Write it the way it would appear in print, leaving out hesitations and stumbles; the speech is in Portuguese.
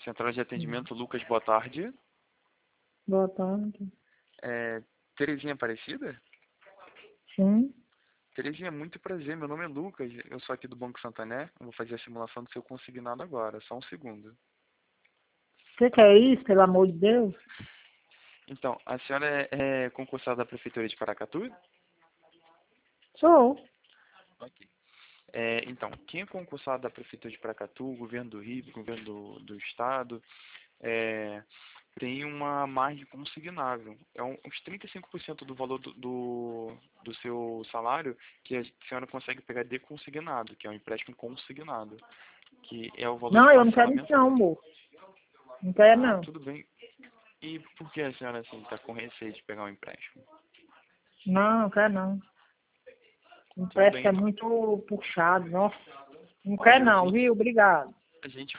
Central de atendimento, Lucas, boa tarde. Boa tarde. Terezinha Aparecida? Sim. Terezinha, muito prazer, meu nome é Lucas, eu sou aqui do Banco Santander, eu vou fazer a simulação do seu consignado agora, só um segundo. Você quer isso, pelo amor de Deus? Então, a senhora é concursada da Prefeitura de Paracatu? Sou. Ok. Então, quem é concursado da Prefeitura de Paracatu, Governo do Rio, Governo do Estado, tem uma margem consignável. É uns 35% do valor do seu salário que a senhora consegue pegar de consignado, que é um empréstimo consignado, que é o valor de Não, eu não quero isso parcelamento. não, amor. Não quero não. Tudo bem. E por que a senhora assim está com receio de pegar um empréstimo? Não quero não. O Tudo bem, empréstimo é então. muito puxado, nossa. Não quero Olha, não, viu? Obrigado. a gente